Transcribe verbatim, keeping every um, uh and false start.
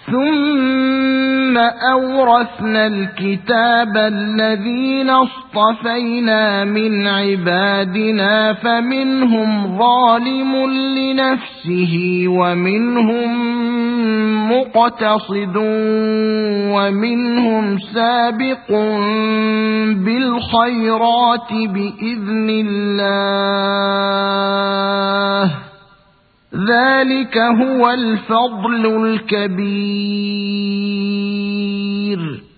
ثم أورثنا الكتاب الذين اصطفينا من عبادنا فمنهم ظالم لنفسه ومنهم مقتصد ومنهم سابق بالخيرات بإذن الله ذلك هو الفضل الكبير.